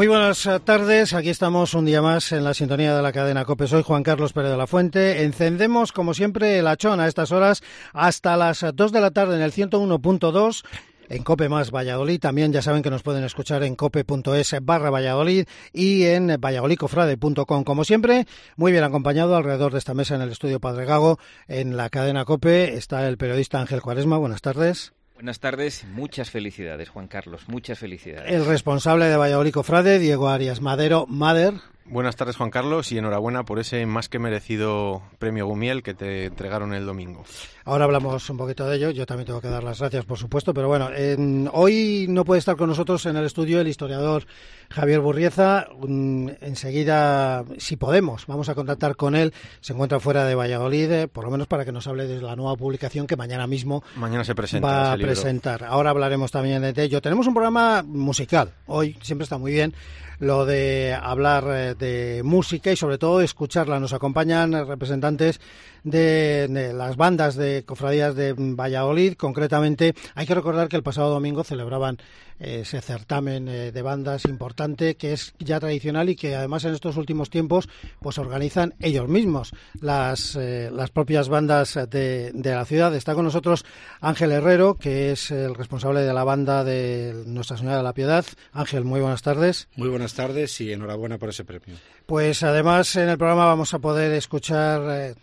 Muy buenas tardes, aquí estamos un día más en la sintonía de la cadena COPE. Soy Juan Carlos Pérez de la Fuente. Encendemos, como siempre, el hachón a estas horas hasta las 2 de la tarde en el 101.2. En COPE más Valladolid. También ya saben que nos pueden escuchar en cope.es/Valladolid y en valladolidcofrade.com. Como siempre, muy bien acompañado alrededor de esta mesa en el estudio Padre Gago, en la cadena COPE, está el periodista Ángel Cuaresma. Buenas tardes. Buenas tardes, muchas felicidades, Juan Carlos, muchas felicidades. El responsable de Valladolid Cofrade, Diego Arias Madero. Mader. Buenas tardes, Juan Carlos, y enhorabuena por ese más que merecido premio Gumiel que te entregaron el domingo. Ahora hablamos un poquito de ello, yo también tengo que dar las gracias, por supuesto, pero bueno, hoy no puede estar con nosotros en el estudio el historiador Javier Burrieza. Enseguida, si podemos, vamos a contactar con él. Se encuentra fuera de Valladolid, por lo menos para que nos hable de la nueva publicación que mañana mismo se presenta, va a presentar. Ahora hablaremos también de ello. Tenemos un programa musical, hoy siempre está muy bien lo de hablar de música y sobre todo escucharla. Nos acompañan representantes de las bandas de cofradías de Valladolid. Concretamente, hay que recordar que el pasado domingo celebraban ese certamen de bandas importante que es ya tradicional y que además en estos últimos tiempos pues organizan ellos mismos las propias bandas de la ciudad. Está con nosotros Ángel Herrero, que es el responsable de la banda de Nuestra Señora de la Piedad. Ángel, muy buenas tardes. Muy buenas tardes y enhorabuena por ese premio. Pues además en el programa vamos a poder escuchar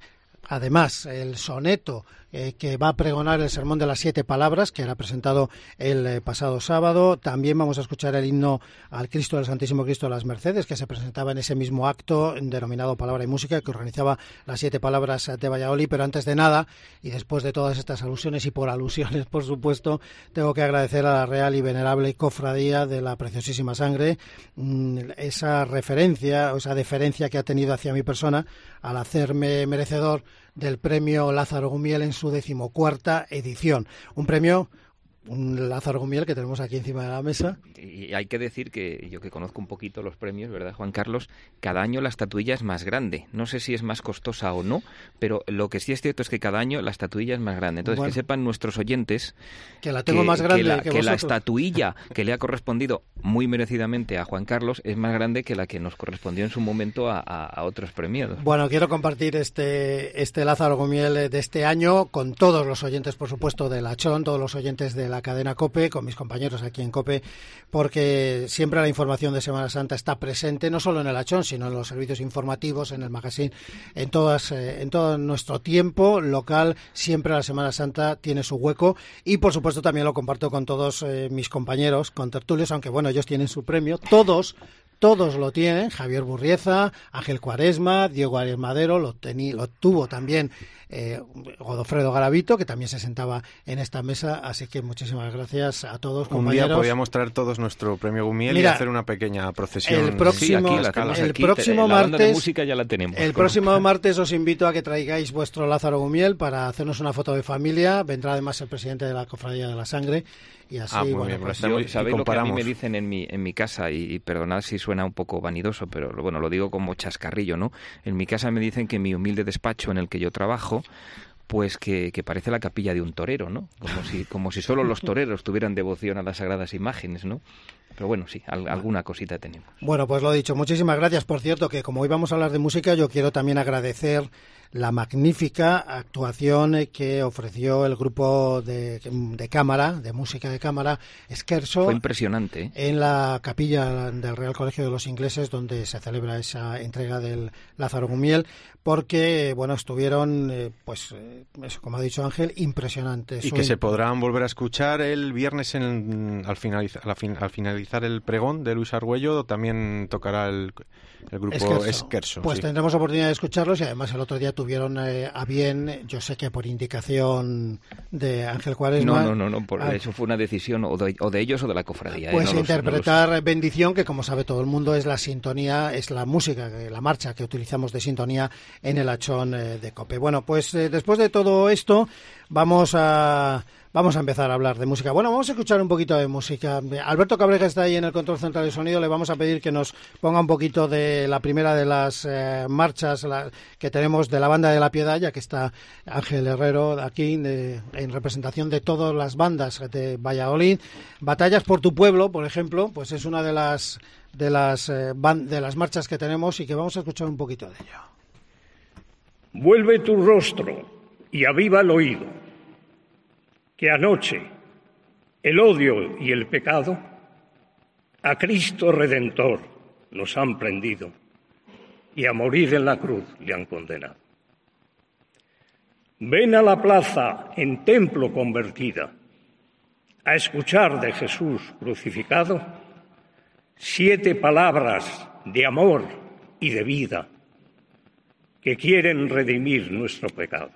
además el soneto que va a pregonar el sermón de las 7 palabras, que era presentado el pasado sábado. También vamos a escuchar el himno al Cristo del Santísimo Cristo de las Mercedes, que se presentaba en ese mismo acto denominado Palabra y Música, que organizaba las 7 palabras de Valladolid. Pero antes de nada, y después de todas estas alusiones y por alusiones, por supuesto, tengo que agradecer a la Real y Venerable Cofradía de la Preciosísima Sangre esa referencia o esa deferencia que ha tenido hacia mi persona al hacerme merecedor del premio Lázaro Gumiel en su 14ª edición. Un premio, un Lázaro Gumiel que tenemos aquí encima de la mesa. Y hay que decir que yo que conozco un poquito los premios, ¿verdad, Juan Carlos? Cada año la estatuilla es más grande. No sé si es más costosa o no, pero lo que sí es cierto es que cada año la estatuilla es más grande. Entonces, bueno, que sepan nuestros oyentes que la tengo más grande que la estatuilla que le ha correspondido muy merecidamente a Juan Carlos es más grande que la que nos correspondió en su momento a otros premiados. Bueno, quiero compartir este Lázaro Gumiel de este año con todos los oyentes, por supuesto, de La Chón, todos los oyentes de la cadena COPE, con mis compañeros aquí en COPE, porque siempre la información de Semana Santa está presente, no solo en el Hachón, sino en los servicios informativos, en el magazine, en todo nuestro tiempo local. Siempre la Semana Santa tiene su hueco y, por supuesto, también lo comparto con todos mis compañeros, con tertulios, aunque bueno, ellos tienen su premio, todos lo tienen. Javier Burrieza, Ángel Cuaresma, Diego Arias Madero, lo tuvo también Godofredo Garavito, que también se sentaba en esta mesa, así que muchísimas gracias a todos, compañeros. Un día podríamos traer todos nuestro premio Gumiel y hacer una pequeña procesión. El próximo martes, de música ya la tenemos. El próximo martes os invito a que traigáis vuestro Lázaro Gumiel para hacernos una foto de familia. Vendrá además el presidente de la Cofradía de la Sangre. Y así, bueno, pues sabéis lo que a mí me dicen en mi casa, y perdonad si suena un poco vanidoso, pero bueno, lo digo como chascarrillo, ¿no? En mi casa me dicen que mi humilde despacho en el que yo trabajo, pues que parece la capilla de un torero, ¿no? Como si solo los toreros tuvieran devoción a las sagradas imágenes, ¿no? Pero bueno, sí, alguna cosita tenemos. Bueno, pues lo dicho, muchísimas gracias. Por cierto, que como hoy vamos a hablar de música, yo quiero también agradecer la magnífica actuación que ofreció el grupo de cámara, de música de cámara, Scherzo. Fue impresionante, ¿eh? En la capilla del Real Colegio de los Ingleses, donde se celebra esa entrega del Lázaro Gumiel, porque, bueno, estuvieron, eso, como ha dicho Ángel, impresionantes. Y que se podrán volver a escuchar el viernes al finalizar el pregón de Luis Argüello. También tocará el grupo Scherzo. Pues sí, tendremos oportunidad de escucharlos, y además el otro día tuvieron a bien, yo sé que por indicación de Ángel Cuaresma. No, eso fue una decisión o de ellos o de la cofradía. Pues interpretar Bendición, que como sabe todo el mundo es la sintonía, es la música, la marcha que utilizamos de sintonía en el Hachón de COPE. Bueno, pues después de todo esto vamos a empezar a hablar de música. Bueno, vamos a escuchar un poquito de música. Alberto Cabrera está ahí en el control central de sonido. Le vamos a pedir que nos ponga un poquito de la primera de las marchas que tenemos de la Banda de la Piedad, ya que está Ángel Herrero aquí en representación de todas las bandas de Valladolid. Batallas por tu pueblo, por ejemplo, pues es una de las de las marchas que tenemos y que vamos a escuchar un poquito de ello. Vuelve tu rostro y aviva el oído, que anoche el odio y el pecado a Cristo Redentor nos han prendido y a morir en la cruz le han condenado. Ven a la plaza en templo convertida a escuchar de Jesús crucificado 7 palabras de amor y de vida que quieren redimir nuestro pecado.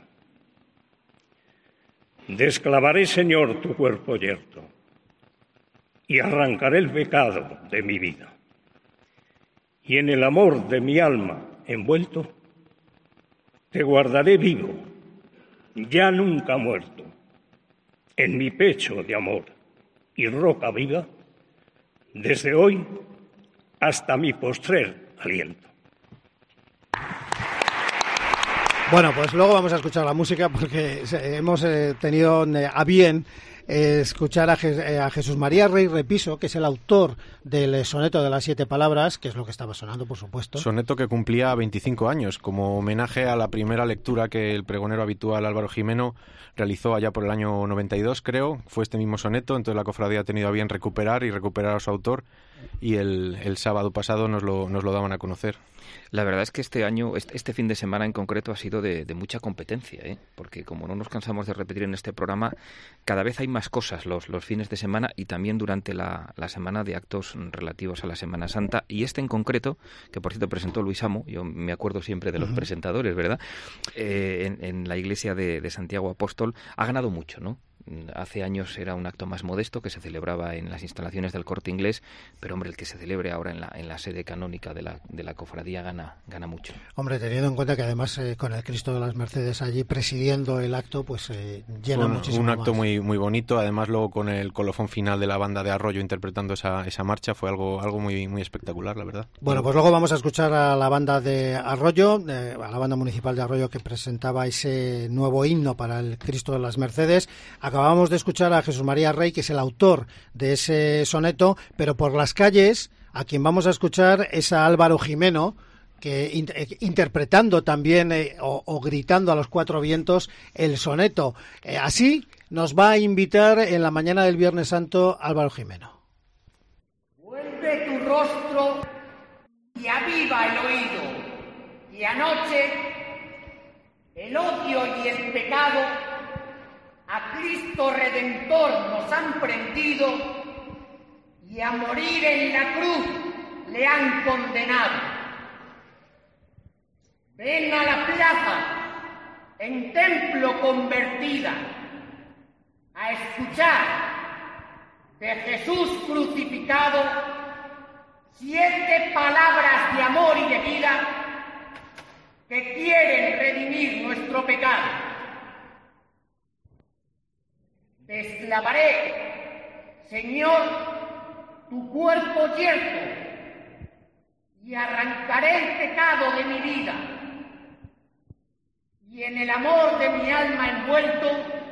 Desclavaré, Señor, tu cuerpo yerto y arrancaré el pecado de mi vida. Y en el amor de mi alma envuelto, te guardaré vivo, ya nunca muerto, en mi pecho de amor y roca viva, desde hoy hasta mi postrer aliento. Bueno, pues luego vamos a escuchar la música porque hemos tenido a bien escuchar a Jesús María Rey Repiso, que es el autor del soneto de las 7 palabras, que es lo que estaba sonando, por supuesto. Soneto que cumplía 25 años, como homenaje a la primera lectura que el pregonero habitual Álvaro Jimeno realizó allá por el año 92, creo. Fue este mismo soneto, entonces la cofradía ha tenido a bien recuperar a su autor, y el sábado pasado nos lo daban a conocer. La verdad es que este año, este fin de semana en concreto, ha sido de mucha competencia, porque como no nos cansamos de repetir en este programa, cada vez hay más cosas los fines de semana y también durante la semana de actos relativos a la Semana Santa. Y este en concreto, que por cierto presentó Luis Amo, yo me acuerdo siempre de los presentadores, ¿verdad? En la iglesia de Santiago Apóstol, ha ganado mucho, ¿no? Hace años era un acto más modesto que se celebraba en las instalaciones del Corte Inglés, pero hombre, el que se celebre ahora en la sede canónica de la cofradía gana mucho. Hombre, teniendo en cuenta que además con el Cristo de las Mercedes allí presidiendo el acto, pues llena muchísimo más. Un acto muy bonito, además luego con el colofón final de la banda de Arroyo interpretando esa marcha, fue algo muy espectacular, la verdad. Bueno, pues luego vamos a escuchar a la banda de Arroyo, a la banda municipal de Arroyo, que presentaba ese nuevo himno para el Cristo de las Mercedes. Acabamos de escuchar a Jesús María Rey, que es el autor de ese soneto, pero por las calles, a quien vamos a escuchar es a Álvaro Jimeno, que interpretando también o gritando a los 4 vientos el soneto. Así nos va a invitar en la mañana del Viernes Santo Álvaro Jimeno. Vuelve tu rostro y aviva el oído, y anoche el odio y el pecado a Cristo Redentor nos han prendido y a morir en la cruz le han condenado. Ven a la plaza en templo convertida a escuchar de Jesús crucificado 7 palabras de amor y de vida que quieren redimir nuestro pecado. Desclavaré, Señor, tu cuerpo yerto y arrancaré el pecado de mi vida. Y en el amor de mi alma envuelto,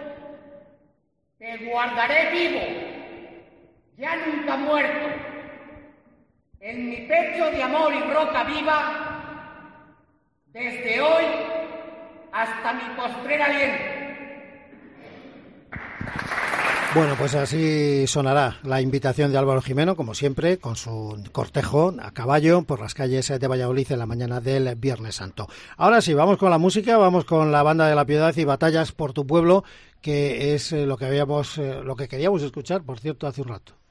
te guardaré vivo, ya nunca muerto, en mi pecho de amor y roca viva, desde hoy hasta mi postrer aliento. Bueno, pues así sonará la invitación de Álvaro Jimeno, como siempre, con su cortejo a caballo por las calles de Valladolid en la mañana del Viernes Santo. Ahora sí, vamos con la música, vamos con la Banda de la Piedad y Batallas por tu Pueblo, que es lo que queríamos escuchar, por cierto, hace un rato.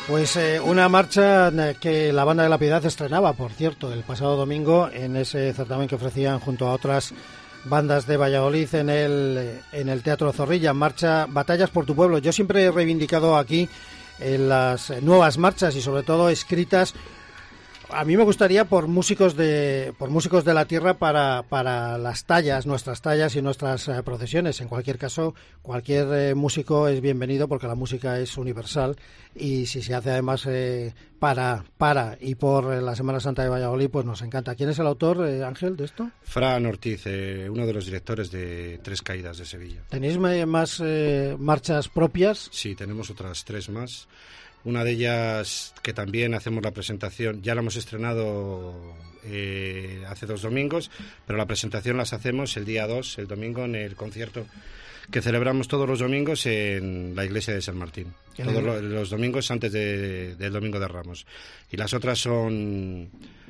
Pues una marcha que la Banda de la Piedad estrenaba, por cierto, el pasado domingo en ese certamen que ofrecían junto a otras bandas de Valladolid en el Teatro Zorrilla. Marcha Batallas por tu pueblo. Yo siempre he reivindicado aquí las nuevas marchas y sobre todo escritas. A mí me gustaría por músicos de la tierra para las tallas, nuestras tallas y nuestras procesiones. En cualquier caso, cualquier músico es bienvenido porque la música es universal y si se hace además para y por la Semana Santa de Valladolid, pues nos encanta. ¿Quién es el autor, Ángel, de esto? Fran Ortiz, uno de los directores de Tres Caídas de Sevilla. ¿Tenéis más marchas propias? Sí, tenemos otras 3 más. Una de ellas que también hacemos la presentación, ya la hemos estrenado hace 2 domingos, pero la presentación las hacemos el día 2, el domingo, en el concierto que celebramos todos los domingos en la iglesia de San Martín. Todos los domingos antes del Domingo de Ramos. Y las otras son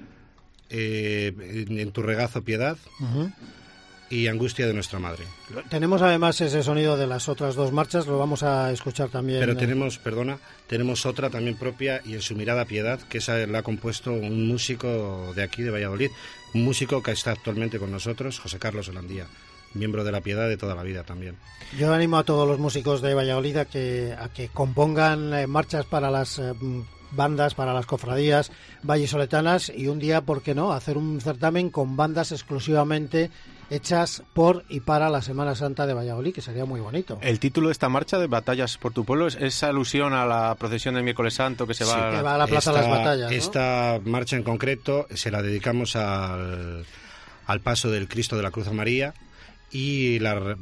En tu regazo, Piedad. Uh-huh. Y Angustia de nuestra madre. Tenemos además ese sonido de las otras 2 marchas, lo vamos a escuchar también. Pero tenemos otra también propia, y En su mirada, Piedad, que esa la ha compuesto un músico de aquí, de Valladolid, un músico que está actualmente con nosotros, José Carlos Holandía, miembro de la Piedad de toda la vida también. Yo animo a todos los músicos de Valladolid a que compongan marchas para las bandas, para las cofradías vallisoletanas, y un día, ¿por qué no?, hacer un certamen con bandas exclusivamente hechas por y para la Semana Santa de Valladolid, que sería muy bonito. El título de esta marcha, de Batallas por tu pueblo, es alusión a la procesión del Miércoles Santo que se va, que va a la Plaza de las Batallas, ¿no? Esta marcha en concreto se la dedicamos al paso del Cristo de la Cruz a María, y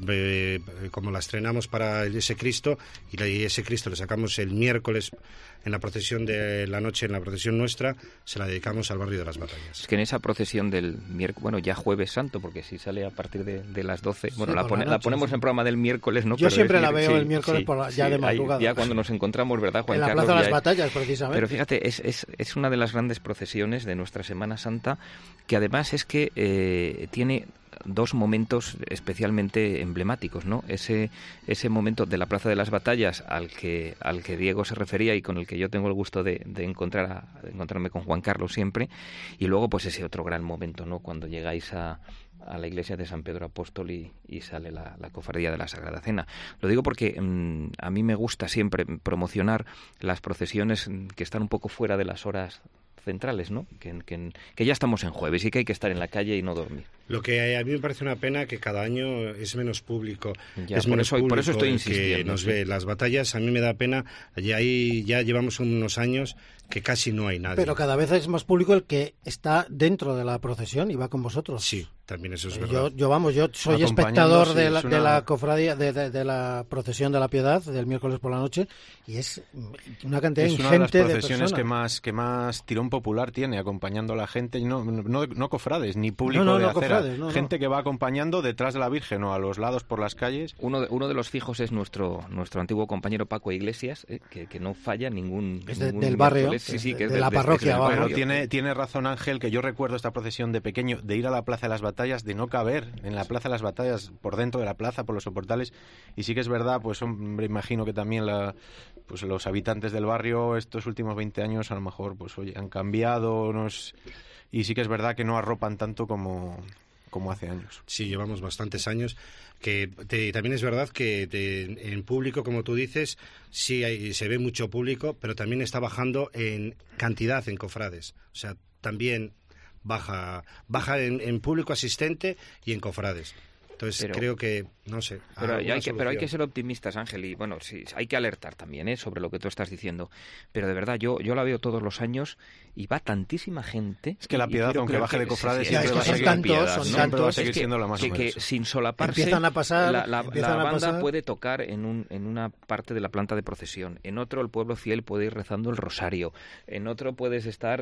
como la estrenamos para ese Cristo, y ese Cristo le sacamos el miércoles en la procesión de la noche, en la procesión nuestra, se la dedicamos al barrio de las Batallas. Es que en esa procesión del miércoles, bueno, ya Jueves Santo, porque si sale a partir de las 12, bueno, sí, la ponemos en programa del miércoles, ¿no? Yo siempre la veo el miércoles ya de madrugada. Ya cuando nos encontramos, ¿verdad, Juan Carlos? En la Plaza de las Batallas, precisamente. Pero fíjate, es una de las grandes procesiones de nuestra Semana Santa, que además es que tiene 2 momentos especialmente emblemáticos, ¿no? Ese momento de la Plaza de las Batallas al que Diego se refería y con el que yo tengo el gusto de encontrarme con Juan Carlos siempre, y luego pues ese otro gran momento, ¿no?, cuando llegáis a la iglesia de San Pedro Apóstol y sale la cofradía de la Sagrada Cena. Lo digo porque a mí me gusta siempre promocionar las procesiones que están un poco fuera de las horas centrales, ¿no? Que ya estamos en jueves y que hay que estar en la calle y no dormir. Lo que a mí me parece una pena, que cada año es menos público. Por eso estoy insistiendo. Que nos ve las batallas, a mí me da pena. Y ahí ya llevamos unos años que casi no hay nadie. Pero cada vez es más público el que está dentro de la procesión y va con vosotros. Sí, también eso es verdad. Yo soy espectador de la cofradía, de la procesión de la Piedad del miércoles por la noche, y es una cantidad ingente de personas. Es una de las procesiones que más tirón popular tiene, acompañando a la gente, y no cofrades, ni público de acera, gente que va acompañando detrás de la Virgen o a los lados por las calles. Uno de los fijos es nuestro antiguo compañero Paco Iglesias, que no falla ningún del barrio. Sí, de la parroquia. Pero tiene razón Ángel, que yo recuerdo esta procesión de pequeño, de ir a la Plaza de las Batallas, de no caber en la Plaza de las Batallas, por dentro de la plaza, por los soportales, y sí que es verdad, pues hombre, imagino que también pues los habitantes del barrio estos últimos 20 años a lo mejor pues oye, han cambiado, y sí que es verdad que no arropan tanto como hace años. Sí, llevamos bastantes años. También es verdad que en público, como tú dices, sí se ve mucho público, pero también está bajando en cantidad en cofrades. O sea, también baja en público asistente y en cofrades. Entonces creo que, no sé... Pero hay que ser optimistas, Ángel, y bueno, sí, hay que alertar también sobre lo que tú estás diciendo. Pero de verdad, yo la veo todos los años y va tantísima gente... Es que la Piedad, aunque baje de cofrades, siempre va a seguir siendo la más o menos. Que sin solaparse, empiezan a pasar, la banda puede tocar en una parte de la planta de procesión. En otro, el pueblo fiel puede ir rezando el rosario. En otro puedes estar...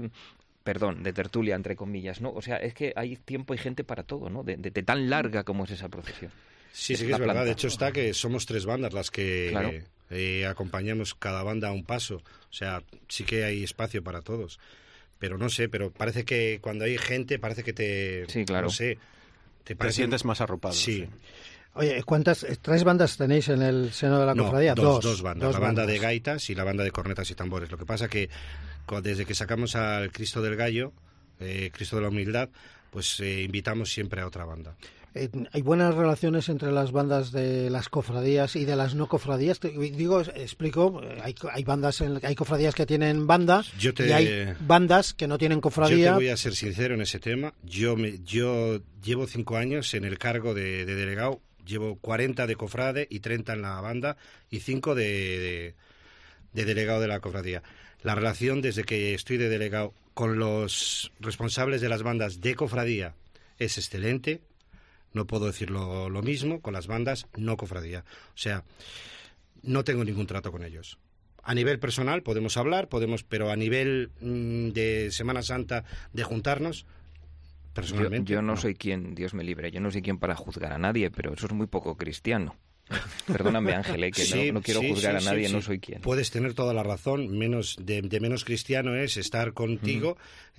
de tertulia, entre comillas, ¿no? O sea, es que hay tiempo y gente para todo, ¿no? De tan larga como es esa procesión. Sí que es verdad. De hecho está que somos 3 bandas las que acompañamos cada banda a un paso. O sea, sí que hay espacio para todos. Pero no sé, pero parece que cuando hay gente, parece que te sientes más arropado. Sí. Oye, ¿tres bandas tenéis en el seno de la cofradía? Dos bandas. La banda de gaitas y la banda de cornetas y tambores. Lo que pasa que desde que sacamos al Cristo del Gallo, Cristo de la Humildad, pues invitamos siempre a otra banda. ¿Hay buenas relaciones entre las bandas de las cofradías y de las no cofradías? Explico, hay cofradías que tienen banda y hay bandas que no tienen cofradía. Yo te voy a ser sincero en ese tema. Yo llevo 5 años en el cargo de delegado, llevo 40 de cofrade y 30 en la banda y 5 de delegado de la cofradía. La relación desde que estoy de delegado con los responsables de las bandas de cofradía es excelente. No puedo decir lo mismo con las bandas no cofradía. O sea, no tengo ningún trato con ellos. A nivel personal podemos hablar, pero a nivel de Semana Santa, de juntarnos, personalmente... Yo no soy quien, Dios me libre, yo no soy quien para juzgar a nadie, pero eso es muy poco cristiano. Perdóname, Ángel, que no quiero juzgar a nadie, no soy quien. Puedes tener toda la razón, de menos cristiano es estar contigo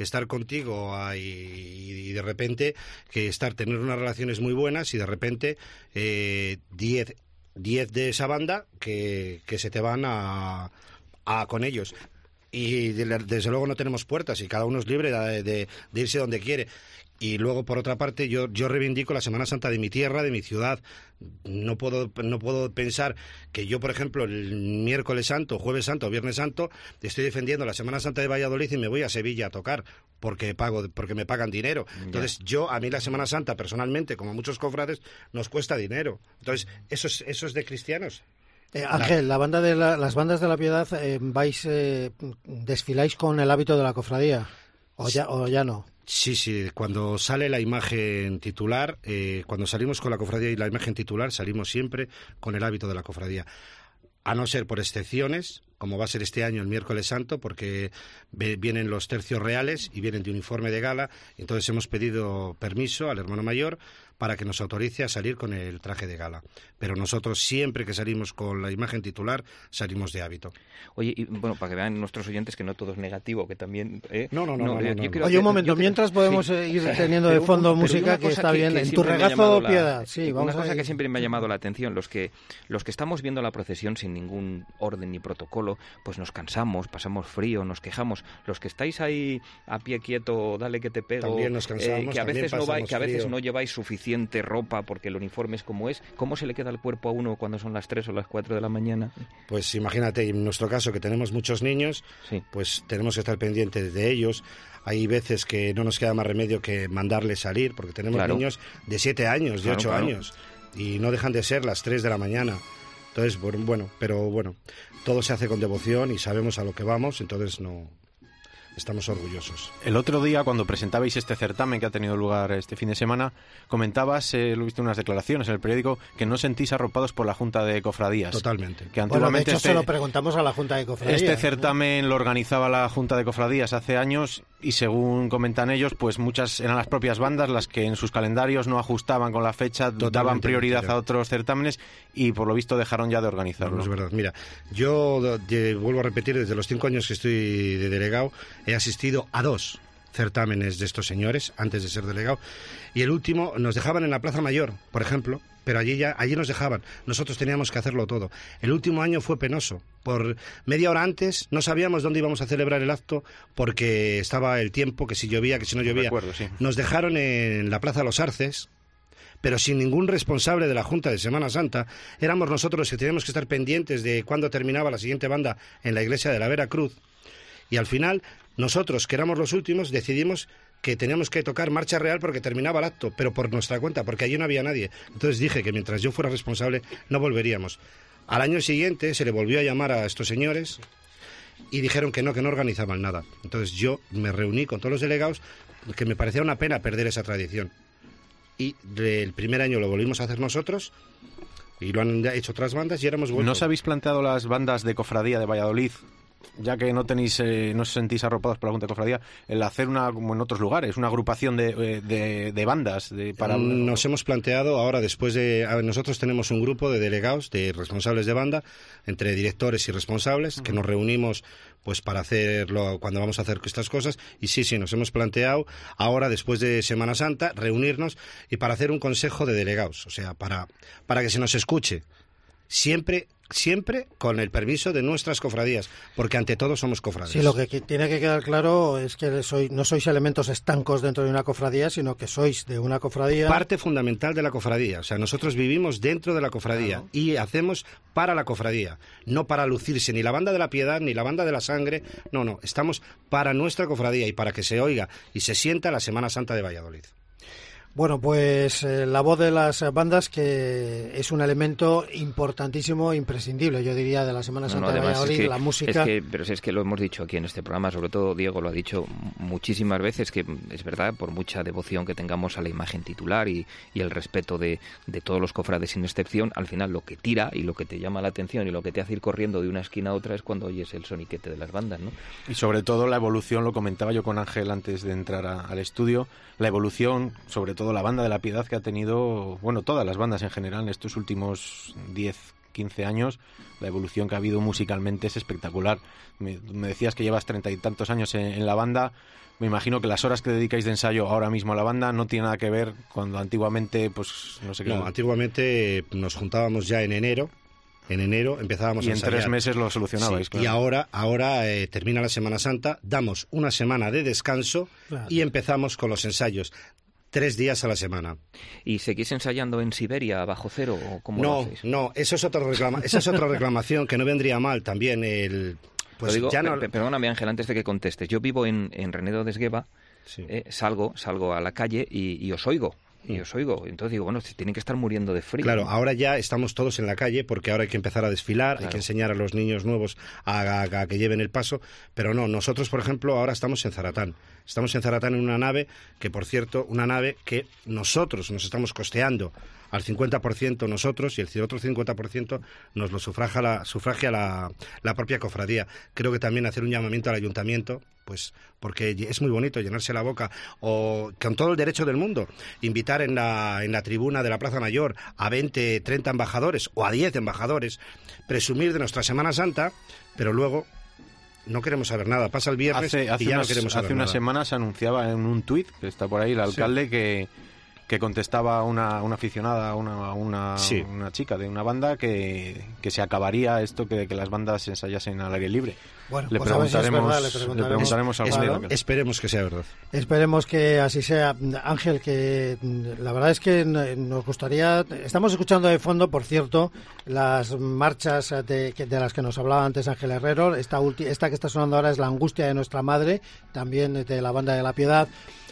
y de repente tener unas relaciones muy buenas y de repente 10 de esa banda que se te van con ellos. Y desde luego no tenemos puertas y cada uno es libre de irse donde quiere. Y luego, por otra parte, yo reivindico la Semana Santa de mi tierra, de mi ciudad. No puedo pensar que yo, por ejemplo, el miércoles santo, jueves santo, viernes santo, estoy defendiendo la Semana Santa de Valladolid y me voy a Sevilla a tocar porque me pagan dinero. Entonces, a mí la Semana Santa, personalmente, como a muchos cofrades, nos cuesta dinero. Entonces, eso es de cristianos. Ángel, las bandas de la Piedad, ¿desfiláis con el hábito de la cofradía? ¿O ya no? Sí, cuando sale la imagen titular, cuando salimos con la cofradía y la imagen titular, salimos siempre con el hábito de la cofradía. A no ser por excepciones, como va a ser este año el miércoles santo, porque vienen los tercios reales y vienen de uniforme de gala, entonces hemos pedido permiso al hermano mayor para que nos autorice a salir con el traje de gala. Pero nosotros siempre que salimos con la imagen titular, salimos de hábito. Oye, y bueno, para que vean nuestros oyentes que no todo es negativo, que también... No. Oye, un momento, mientras podemos ir teniendo de fondo música, que está bien. En tu regazo, Piedad. Sí, una cosa que siempre me ha llamado la atención, los que estamos viendo la procesión sin ningún orden ni protocolo, pues nos cansamos, pasamos frío, nos quejamos. Los que estáis ahí a pie quieto, dale que te pego, también nos cansamos, que a veces no lleváis suficiente ropa porque el uniforme es como es, ¿cómo se le queda el cuerpo a uno cuando son las 3 o las 4 de la mañana? Pues imagínate, en nuestro caso que tenemos muchos niños, pues tenemos que estar pendientes de ellos. Hay veces que no nos queda más remedio que mandarles salir, porque tenemos niños de 7 años, de 8 años, y no dejan de ser las 3 de la mañana. Entonces, pero todo se hace con devoción y sabemos a lo que vamos, entonces no... Estamos orgullosos. El otro día, cuando presentabais este certamen que ha tenido lugar este fin de semana, comentabas, lo he visto en unas declaraciones en el periódico, que no sentís arropados por la Junta de Cofradías. Totalmente. Que antiguamente de hecho se lo preguntamos a la Junta de Cofradías. Este certamen lo organizaba la Junta de Cofradías hace años y según comentan ellos, pues muchas eran las propias bandas las que en sus calendarios no ajustaban con la fecha, daban prioridad a otros certámenes y por lo visto dejaron ya de organizarlo. No es verdad. Mira, yo vuelvo a repetir, desde los 5 años que estoy de delegado, he asistido a 2 certámenes de estos señores antes de ser delegado y el último nos dejaban en la Plaza Mayor, por ejemplo, pero allí nos dejaban, nosotros teníamos que hacerlo todo. El último año fue penoso, por media hora antes no sabíamos dónde íbamos a celebrar el acto porque estaba el tiempo, que si llovía, que si no llovía. Recuerdo, sí. Nos dejaron en la Plaza Los Arces, pero sin ningún responsable de la Junta de Semana Santa. Éramos nosotros los que teníamos que estar pendientes de cuándo terminaba la siguiente banda en la iglesia de la Vera Cruz. Y al final, nosotros, que éramos los últimos, decidimos que teníamos que tocar Marcha Real porque terminaba el acto, pero por nuestra cuenta, porque allí no había nadie. Entonces dije que mientras yo fuera responsable no volveríamos. Al año siguiente se le volvió a llamar a estos señores y dijeron que no organizaban nada. Entonces yo me reuní con todos los delegados, que me parecía una pena perder esa tradición. Y el primer año lo volvimos a hacer nosotros y lo han hecho otras bandas y éramos buenos. ¿No os habéis planteado las bandas de cofradía de Valladolid ya que no tenéis, no os sentís arropados por la Junta de Cofradía, el hacer como en otros lugares, una agrupación de bandas para... Nos hemos planteado ahora, después de... nosotros tenemos un grupo de delegados, de responsables de banda, entre directores y responsables, que nos reunimos pues para hacerlo cuando vamos a hacer estas cosas, y sí, nos hemos planteado ahora, después de Semana Santa, reunirnos y para hacer un consejo de delegados, o sea, para que se nos escuche. Siempre con el permiso de nuestras cofradías, porque ante todo somos cofrades. Sí, lo que tiene que quedar claro es que no sois elementos estancos dentro de una cofradía, sino que sois de una cofradía. Parte fundamental de la cofradía, o sea, nosotros vivimos dentro de la cofradía, claro, y hacemos para la cofradía, no para lucirse ni la banda de la piedad ni la banda de la sangre, no, estamos para nuestra cofradía y para que se oiga y se sienta la Semana Santa de Valladolid. Bueno, pues la voz de las bandas, que es un elemento importantísimo, imprescindible, yo diría, de la Semana Santa de Valladolid, la música. Pero es que lo hemos dicho aquí en este programa, sobre todo Diego lo ha dicho muchísimas veces, que es verdad, por mucha devoción que tengamos a la imagen titular y el respeto de todos los cofrades sin excepción, al final lo que tira y lo que te llama la atención y lo que te hace ir corriendo de una esquina a otra es cuando oyes el soniquete de las bandas, ¿no? Y sobre todo la evolución, lo comentaba yo con Ángel antes de entrar al estudio, la evolución, sobre todo la banda de la Piedad, que ha tenido, bueno, todas las bandas en general en estos últimos 10, 15 años, la evolución que ha habido musicalmente es espectacular. Me decías que llevas 30 y tantos años en la banda. Me imagino que las horas que dedicáis de ensayo ahora mismo a la banda no tiene nada que ver cuando antiguamente, pues no sé qué. No, antiguamente nos juntábamos ya en enero empezábamos a ensayar. Y en 3 meses lo solucionabais. Sí, claro. Y ahora termina la Semana Santa, damos una semana de descanso, claro, y empezamos con los ensayos. 3 días a la semana. ¿Y seguís ensayando en Siberia bajo cero o cómo lo hacéis? No, esa es otra reclamación que no vendría mal también pues digo, perdóname, Ángel, antes de que contestes. Yo vivo en Renedo de Esgueva, sí. Salgo a la calle y os oigo. Entonces digo, bueno, tienen que estar muriendo de frío. Claro, ¿no? Ahora ya estamos todos en la calle porque ahora hay que empezar a desfilar, claro, hay que enseñar a los niños nuevos a que lleven el paso, pero no, nosotros, por ejemplo, ahora estamos en Zaratán. Estamos en Zaratán en una nave que, por cierto, una nave que nosotros nos estamos costeando al 50% nosotros, y el otro 50% nos lo sufragia la propia cofradía. Creo que también hacer un llamamiento al ayuntamiento, pues porque es muy bonito llenarse la boca, o con todo el derecho del mundo, invitar en la tribuna de la Plaza Mayor a 20, 30 embajadores o a 10 embajadores, presumir de nuestra Semana Santa, pero luego no queremos saber nada. Pasa el viernes y ya no queremos saber nada. Hace unas semanas se anunciaba en un tuit, que está por ahí el alcalde, sí, que contestaba una aficionada, una chica de una banda, que se acabaría esto, que las bandas ensayasen al aire libre. Bueno, le preguntaremos algo. Claro. Esperemos que sea verdad. Esperemos que así sea. Ángel, que la verdad es que nos gustaría... Estamos escuchando de fondo, por cierto, las marchas de las que nos hablaba antes Ángel Herrero. Esta que está sonando ahora es La Angustia de Nuestra Madre, también de la Banda de la Piedad,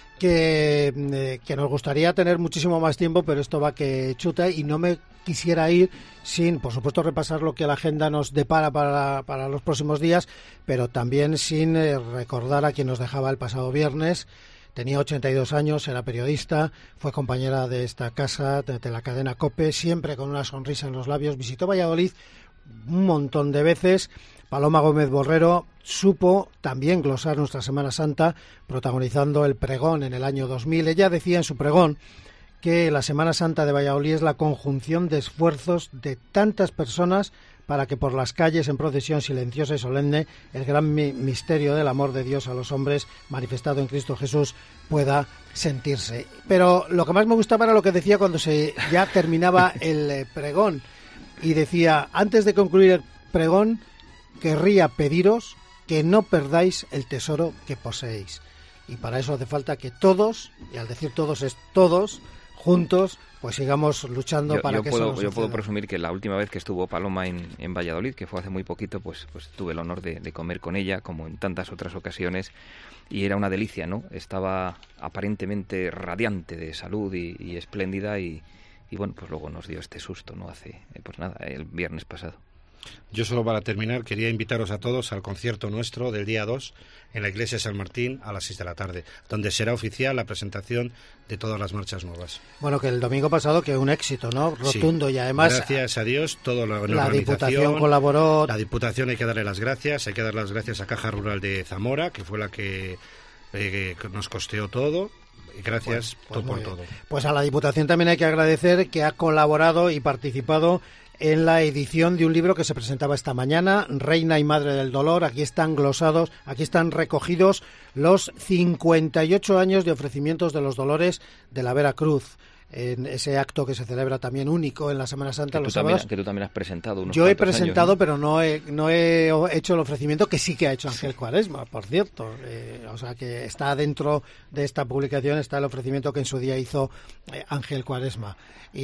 que nos gustaría tener muchísimo más tiempo, pero esto va que chuta, y no me quisiera ir sin, por supuesto, repasar lo que la agenda nos depara para los próximos días, pero también sin recordar a quien nos dejaba el pasado viernes. Tenía 82 años, era periodista, fue compañera de esta casa, de la cadena COPE, siempre con una sonrisa en los labios. Visitó Valladolid un montón de veces. Paloma Gómez Borrero supo también glosar nuestra Semana Santa, protagonizando el pregón en el año 2000. Ella decía en su pregón que la Semana Santa de Valladolid es la conjunción de esfuerzos de tantas personas para que por las calles, en procesión silenciosa y solemne, el gran misterio del amor de Dios a los hombres, manifestado en Cristo Jesús, pueda sentirse. Pero lo que más me gustaba era lo que decía cuando ya terminaba el pregón, y decía: antes de concluir el pregón, querría pediros que no perdáis el tesoro que poseéis. Y para eso hace falta que todos, y al decir todos es todos, juntos, pues sigamos luchando para que eso no suceda. Yo puedo presumir que la última vez que estuvo Paloma en Valladolid, que fue hace muy poquito, pues tuve el honor de comer con ella, como en tantas otras ocasiones, y era una delicia, ¿no? Estaba aparentemente radiante de salud y espléndida, y bueno, pues luego nos dio este susto, ¿no? Hace, pues nada, el viernes pasado. Yo solo para terminar quería invitaros a todos al concierto nuestro del día 2 en la iglesia de San Martín a las 6 de la tarde, donde será oficial la presentación de todas las marchas nuevas. Bueno, que el domingo pasado que un éxito, ¿no? Rotundo, sí. Y además gracias a Dios, todo la Diputación colaboró. La Diputación hay que darle las gracias, hay que dar las gracias a Caja Rural de Zamora, que fue la que nos costeó todo. Gracias por todo. Pues a la Diputación también hay que agradecer que ha colaborado y participado en la edición de un libro que se presentaba esta mañana, Reina y Madre del Dolor. Aquí están glosados, aquí están recogidos los 58 años de ofrecimientos de los dolores de la Vera Cruz. En ese acto que se celebra también único en la Semana Santa, los sábados. Que tú también has presentado unos Yo he años, presentado, ¿no? Pero no he hecho el ofrecimiento que sí que ha hecho Ángel Cuaresma, por cierto. O sea que está dentro de esta publicación, está el ofrecimiento que en su día hizo Ángel Cuaresma.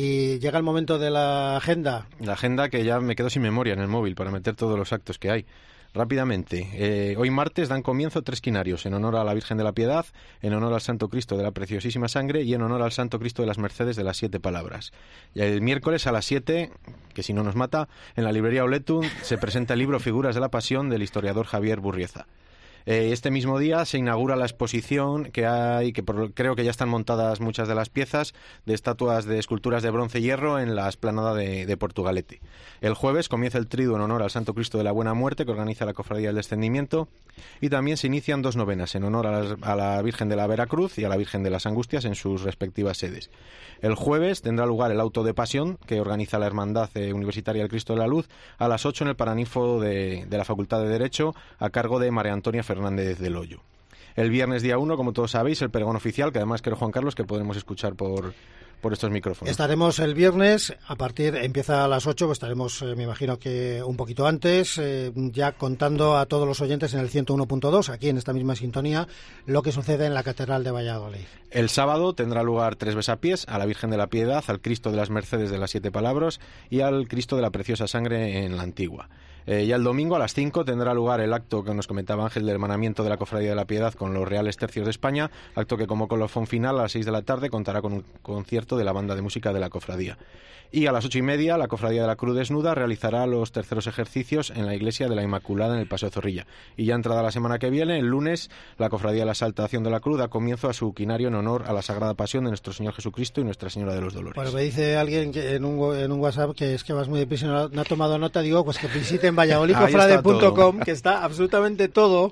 Y llega el momento de la agenda. La agenda que ya me quedo sin memoria en el móvil para meter todos los actos que hay. Rápidamente, hoy martes dan comienzo 3 quinarios en honor a la Virgen de la Piedad, en honor al Santo Cristo de la Preciosísima Sangre y en honor al Santo Cristo de las Mercedes de las 7 Palabras. Y el miércoles a las 7, que si no nos mata, en la librería Oletum se presenta el libro Figuras de la Pasión del historiador Javier Burrieza. Este mismo día se inaugura la exposición que hay, creo que ya están montadas muchas de las piezas de estatuas de esculturas de bronce y hierro en la explanada de Portugalete. El jueves comienza el triduo en honor al Santo Cristo de la Buena Muerte que organiza la Cofradía del Descendimiento y también se inician 2 novenas en honor a la Virgen de la Veracruz y a la Virgen de las Angustias en sus respectivas sedes. El jueves tendrá lugar el auto de pasión que organiza la Hermandad Universitaria del Cristo de la Luz a las 8 en el Paraninfo de la Facultad de Derecho a cargo de María Antonia Fernández del Hoyo. El viernes día 1, como todos sabéis, el pregón oficial, que además creo, Juan Carlos, que podremos escuchar por estos micrófonos. Estaremos el viernes, empieza a las 8, pues estaremos, me imagino que un poquito antes, ya contando a todos los oyentes en el 101.2, aquí en esta misma sintonía, lo que sucede en la Catedral de Valladolid. El sábado tendrá lugar 3 besapiés a la Virgen de la Piedad, al Cristo de las Mercedes de las 7 Palabras y al Cristo de la Preciosa Sangre en la Antigua. Ya el domingo a las 5 tendrá lugar el acto que nos comentaba Ángel del hermanamiento de la Cofradía de la Piedad con los Reales Tercios de España, acto que como colofón final a las 6 de la tarde contará con un concierto de la banda de música de la Cofradía. Y a las 8:30 la Cofradía de la Cruz Desnuda realizará los terceros ejercicios en la Iglesia de la Inmaculada en el Paseo de Zorrilla. Y ya entrada la semana que viene, el lunes, la Cofradía de la Exaltación de la Cruz da comienzo a su quinario en honor a la Sagrada Pasión de nuestro Señor Jesucristo y Nuestra Señora de los Dolores. Bueno, me dice alguien que en un WhatsApp que es que vas muy deprisa, no ha tomado nota, digo, pues que visiten valladolidcofrade.com, que está absolutamente todo,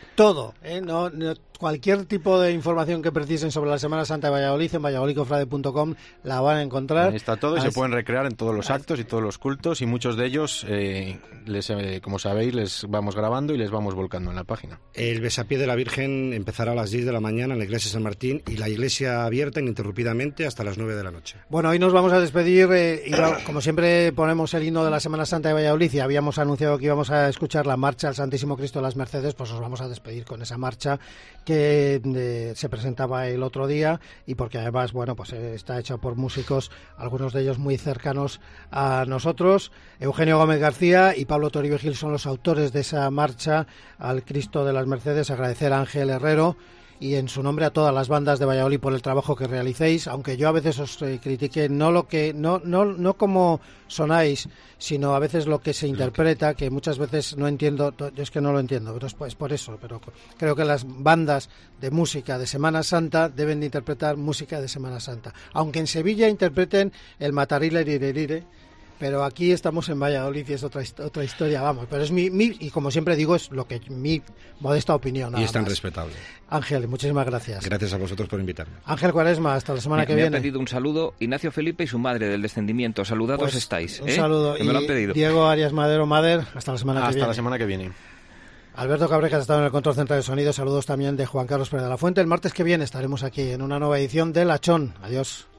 no, cualquier tipo de información que precisen sobre la Semana Santa de Valladolid en valladolidcofrade.com la van a encontrar. Ahí está todo y se pueden recrear en todos los actos y todos los cultos y muchos de ellos, como sabéis, les vamos grabando y les vamos volcando en la página. El besapié de la Virgen empezará a las 10 de la mañana en la iglesia de San Martín y la iglesia abierta ininterrumpidamente hasta las 9 de la noche. Bueno, hoy nos vamos a despedir y como siempre ponemos el himno de la Semana Santa de Valladolid y habíamos anunciado que íbamos a escuchar la marcha al Santísimo Cristo de las Mercedes, pues nos vamos a despedir con esa marcha que se presentaba el otro día y porque además, bueno, pues está hecha por músicos, algunos de ellos muy cercanos a nosotros. Eugenio Gómez García y Pablo Toribio Gil son los autores de esa marcha al Cristo de las Mercedes. Agradecer a Ángel Herrero y en su nombre a todas las bandas de Valladolid por el trabajo que realicéis, aunque yo a veces os critique no como sonáis, sino a veces lo que se interpreta, que muchas veces no entiendo, yo es que no lo entiendo, pero es por eso, pero creo que las bandas de música de Semana Santa deben de interpretar música de Semana Santa, aunque en Sevilla interpreten el Matarile Rirerire, pero aquí estamos en Valladolid y es otra historia, vamos. Pero es y como siempre digo, es mi modesta opinión. Y es tan más respetable. Ángel, muchísimas gracias. Gracias a vosotros por invitarme. Ángel Cuaresma, hasta la semana que viene. Me ha pedido un saludo Ignacio Felipe y su madre del Descendimiento. Saludados pues, estáis. Un saludo. Que me lo han pedido. Diego Arias Mader, hasta la semana que viene. Hasta la semana que viene. Alberto Cabrejas ha estado en el control central de sonido. Saludos también de Juan Carlos Pérez de la Fuente. El martes que viene estaremos aquí en una nueva edición de La Chón. Adiós.